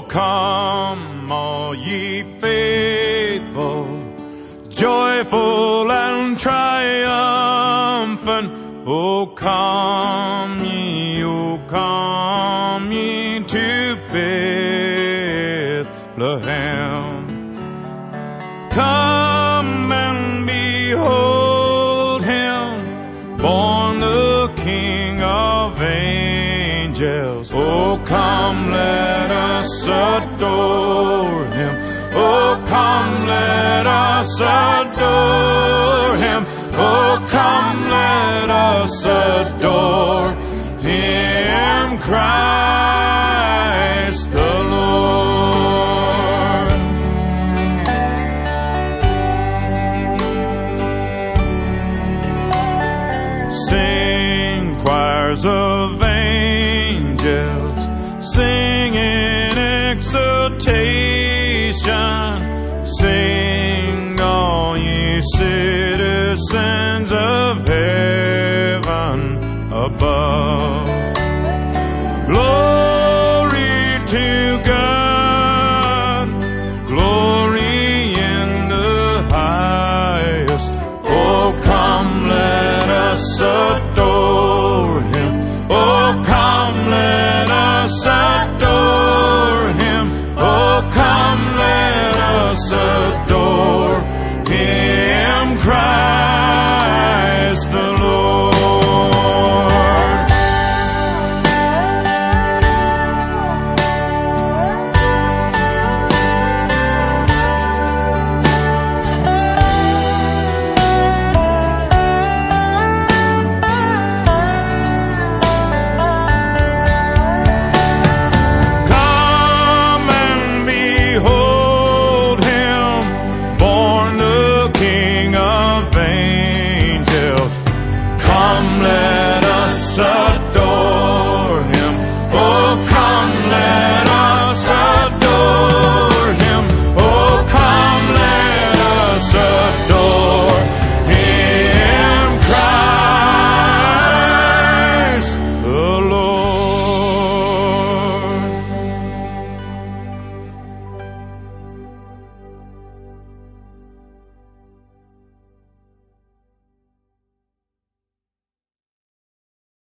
come, all ye faithful, joyful and triumphant. O come ye to Bethlehem. Come and behold him, born the King of angels. Oh, come, let us adore him. Oh, come, let us adore him. Oh, come, let us adore him, Christ the Lord. Sing, choirs of angels, sing in exultation. Sing, all ye citizens of heaven.